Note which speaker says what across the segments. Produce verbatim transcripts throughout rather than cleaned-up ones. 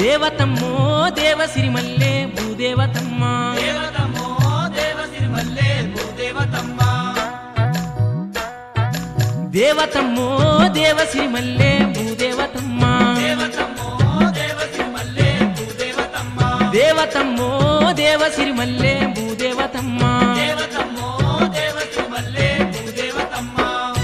Speaker 1: దేవతమ్మో దేవ సిరిమల్లె భూదేవతమ్మ
Speaker 2: దేవతమ్మో దేవ సిరిమల్లె భూదేవతమ్మ
Speaker 1: దేవతమ్మో దేవ సిరిమల్లె భూదేవతమ్మ
Speaker 2: దేవతమ్మో దేవ సిరిమల్లె భూదేవతమ్మ
Speaker 1: దేవతమ్మో దేవ సిరిమల్లె భూదేవతమ్మ
Speaker 2: దేవతమ్మో దేవ సిరిమల్లె భూదేవతమ్మ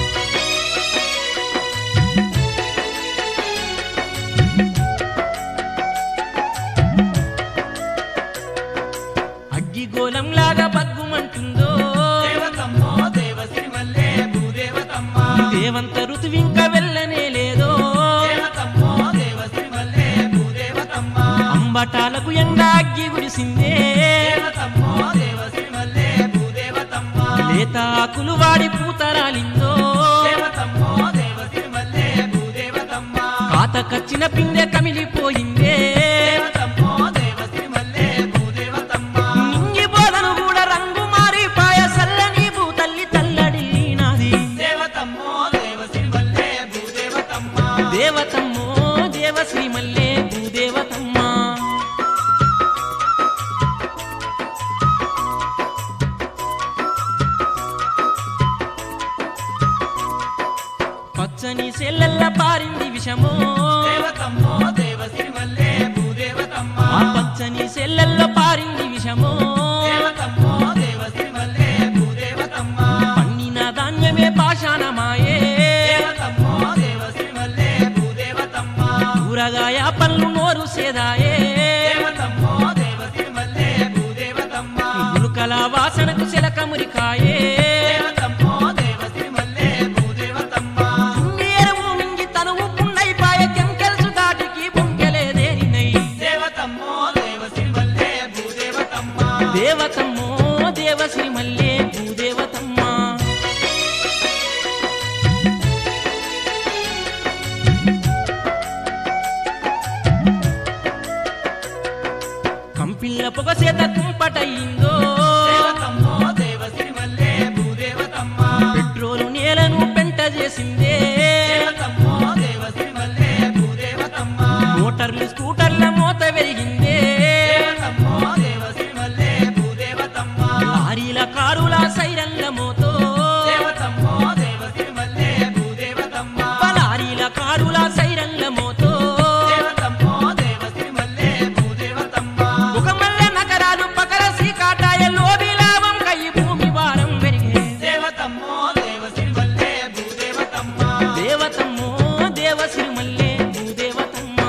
Speaker 1: అగ్గిగోళంలాగా బగ్గుమంటుందో
Speaker 2: దేవతమ్మో దేవ సిరిమల్లె భూదేవతమ్మ
Speaker 1: దేవంత ఋతువింక వెళ్ళనే లేదో
Speaker 2: దేవతమ్మో దేవ సిరిమల్లె భూదేవతమ్మ
Speaker 1: అంబటాలకు ఎండ అగ్గి గుడిసిందే
Speaker 2: దేవతమ్మో దేవ సిరిమల్లె భూదేవతమ్మ
Speaker 1: లేత ఆకులు వాడి పూతరాలిందో
Speaker 2: దేవతమ్మో దేవ సిరిమల్లె భూదేవతమ్మ
Speaker 1: కాతకచ్చిన పిందె కమిలిపోయిందే
Speaker 2: దేవతమ్మో దేవ సిరిమల్లె భూదేవతమ్మ
Speaker 1: నింగి బోధను కూడా రంగు మారిపాయ సల్లని భూతల్లి తల్లడి నాది
Speaker 2: దేవతమ్మో దేవ సిరిమల్లె భూదేవతమ్మ
Speaker 1: దేవతమ్మో దేవ శ్రీమల్లె భూదేవతమ్మ పచ్చని సెల్లల్ల పారింది విషమో
Speaker 2: దేవతమ్మో దేవ సిరిమల్లె భూదేవతమ్మ
Speaker 1: ఆ పచ్చని సెల్లల్లో పారింది విషమో
Speaker 2: దేవతమ్మో దేవ సిరిమల్లె భూదేవతమ్మ
Speaker 1: పండిన ధాన్యమే పాషాణమాయే
Speaker 2: దేవతమ్మో దేవ సిరిమల్లె భూదేవతమ్మ
Speaker 1: కూరగాయ పళ్ళు నోరు సేదాయే
Speaker 2: దేవతమ్మో దేవ సిరిమల్లె భూదేవతమ్మ
Speaker 1: గులుకల వాసనకు చిలక మురికాయే
Speaker 2: దేవతమ్మో దేవ సిరిమల్లె భూదేవతమ్మ
Speaker 1: నేరము మింగి తనువు పుండైపాయ కెంకెల్సు దాటికి బొంకెలేదేరినై
Speaker 2: దేవతమ్మో దేవ సిరిమల్లె భూదేవతమ్మ
Speaker 1: దేవతమ్మో దేవ శ్రీమల్లె భూదేవతమ్మ కంపిల్ల పొగ చేత కుంపటయిందో
Speaker 2: దేవతమ్మో దేవ సిరిమల్లె భూదేవతమ్మ
Speaker 1: పెట్రోలు నేలను పెంట చేసిందే
Speaker 2: దేవతమ్మో దేవ సిరిమల్లె భూదేవతమ్మ
Speaker 1: మోటార్లు స్కూటర్ల మోత వెలిగిందే
Speaker 2: దేవతమ్మో దేవ సిరిమల్లె భూదేవతమ్మ
Speaker 1: లారీల కారుల సైరన్ల మోతో
Speaker 2: దేవతమ్మో దేవ సిరిమల్లె భూదేవతమ్మ
Speaker 1: లారీల కారుల సైరన్ల మోతో
Speaker 2: దేవతమ్మో దేవ సిరిమల్లె భూదేవతమ్మ
Speaker 1: ముఖమల్లె నగరాలు పకర సీకాటాయ లోబి లాభం కై భూమి వారం పెరిగే
Speaker 2: దేవతమ్మో దేవ సిరిమల్లె భూదేవతమ్మ
Speaker 1: దేవతమ్మో దేవ శ్రీమల్లె భూదేవతమ్మ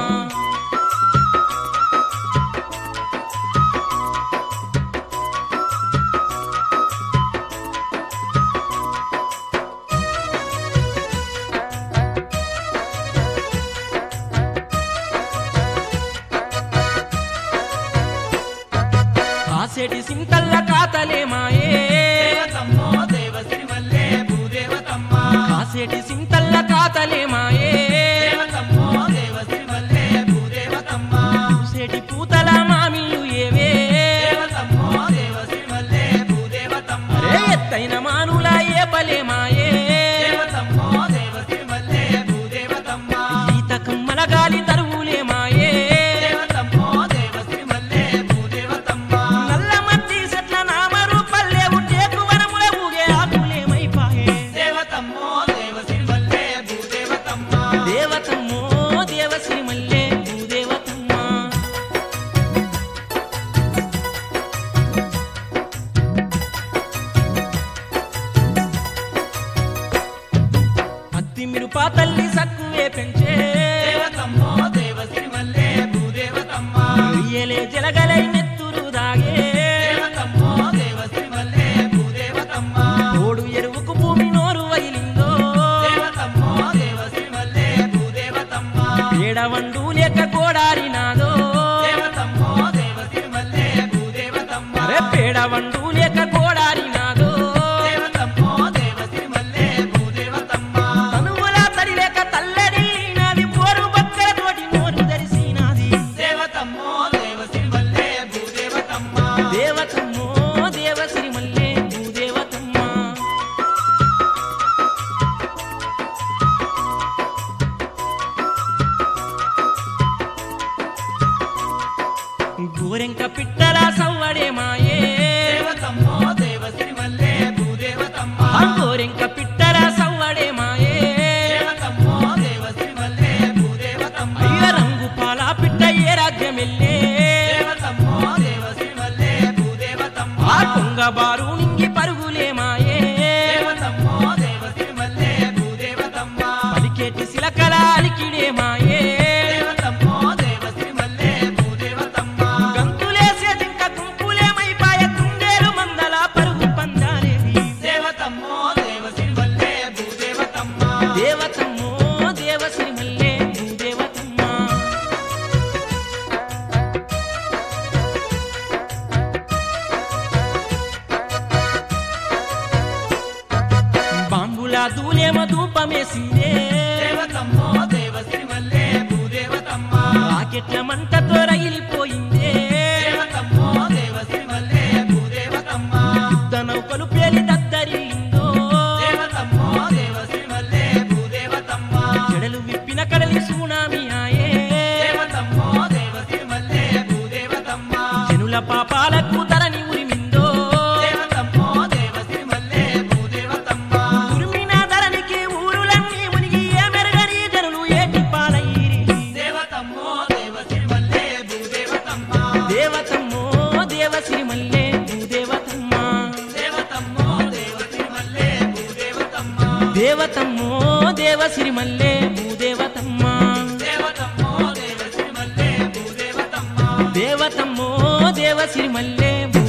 Speaker 1: కాసేటి సింతల్ల కాతలే మాయే
Speaker 2: దేవతమ్మో దేవ సిరిమల్లె భూదేవతమ్మ
Speaker 1: కాసేటి సింతల్ల కాతలే మాయే
Speaker 2: దేవతమ్మో దేవ సిరిమల్లె భూదేవతమ్మ
Speaker 1: చూసేటి పూతల మామిళ్ళు ఏవే
Speaker 2: దేవతమ్మో దేవ సిరిమల్లె భూదేవతమ్మ
Speaker 1: రే ఎత్తైన మానుల ఏ పలే మాయే
Speaker 2: దేవతమ్మో దేవ సిరిమల్లె భూదేవతమ్మ
Speaker 1: ఈత కమ్మల గాలి తరువులే మాయే
Speaker 2: దేవతమ్మో దేవ సిరిమల్లె భూదేవతమ్మ
Speaker 1: నల్ల మట్టి చెట్ల నామరు పల్లెవు టేకు వనముల ఊగే ఆకులేమైపాయే
Speaker 2: దేవతమ్మో దేవ సిరిమల్లె భూదేవతమ్మ
Speaker 1: దేవతమ్మో దేవ శ్రీమల్లె భూదేవతమ్మ పత్తి మిరుపా తల్లి సక్కువే పెంచే
Speaker 2: దేవతమ్మో దేవ సిరిమల్లె భూదేవతమ్మ
Speaker 1: రొయ్యలే జలగలై నెత్తురు దాగే
Speaker 2: దేవతమ్మో దేవ సిరిమల్లె భూదేవతమ్మ
Speaker 1: తోడు ఎరువుకు భూమి నోరు వైలిందో
Speaker 2: దేవతమ్మో దేవ సిరిమల్లె భూదేవతమ్మ
Speaker 1: ఏడవండు లేక కోడారినాదో
Speaker 2: దేవతమ్మో దేవ సిరిమల్లె భూదేవతమ్మ
Speaker 1: అరే పేడవండు లేక కోడారినాదో
Speaker 2: దేవతమ్మో దేవ సిరిమల్లె భూదేవతమ్మ
Speaker 1: తనువుల తడి లేక తల్లడి నాది పోరు బక్కల తోటి నోరు ధరిసినాది
Speaker 2: దేవతమ్మో దేవ సిరిమల్లె భూదేవతమ్మ
Speaker 1: పరుగులేమాయే
Speaker 2: దేవతమ్మో దేవ సిరిమల్లె భూదేవతమ్మ
Speaker 1: పలికేటి శిలకల అలికిడేమాయే
Speaker 2: దేవతమ్మో దేవ సిరిమల్లె భూదేవతమ్మ
Speaker 1: గంతులేసే జింక గుంపులేమైపాయ తుంగేరు మందల పరుగు పందాలేది
Speaker 2: దేవతమ్మో దేవ సిరిమల్లె భూదేవతమ్మ
Speaker 1: దేవతమ్మో దేవ సిరిమల్లె భూదేవతమ్మ బాంబులా దూలేమ ధూపమేసిందే
Speaker 2: దేవతమ్మో దేవ సిరిమల్లె భూదేవతమ్మ
Speaker 1: రాకెట్ల మంటతో రగిలిపోయిందే
Speaker 2: దేవతమ్మో దేవ సిరిమల్లె భూదేవతమ్మ
Speaker 1: యుద్ధ నౌకలు పేలి దద్దరిల్లిందో
Speaker 2: దేవతమ్మో దేవ సిరిమల్లె భూదేవతమ్మ
Speaker 1: చెడలు విప్పిన కడలి సునామీ ఆయే
Speaker 2: దేవతమ్మో దేవ సిరిమల్లె భూదేవతమ్మ
Speaker 1: జనుల పాపాలకు ధరణి ఉరిమిందో
Speaker 2: దేవతమ్మో దేవ సిరిమల్లె భూదేవతమ్మ
Speaker 1: ఉరిమిన ధరణికి ఊరులన్నీ మునిగి ఏ మెరుగని జనులు ఏటి పాలయ్యిరి
Speaker 2: దేవతమ్మో దేవ సిరిమల్లె భూదేవతమ్మ
Speaker 1: దేవతమ్మో దేవ సిరిమల్లె భూదేవతమ్మ
Speaker 2: దేవతమ్మో దేవ సిరిమల్లె భూదేవతమ్మ
Speaker 1: దేవతమ్మో దేవ సిరిమల్లె భూదేవతమ్మ
Speaker 2: దేవతమ్మో దేవ సిరిమల్లె భూదేవతమ్మ
Speaker 1: దేవతమ్మో దేవ సిరిమల్లె భూ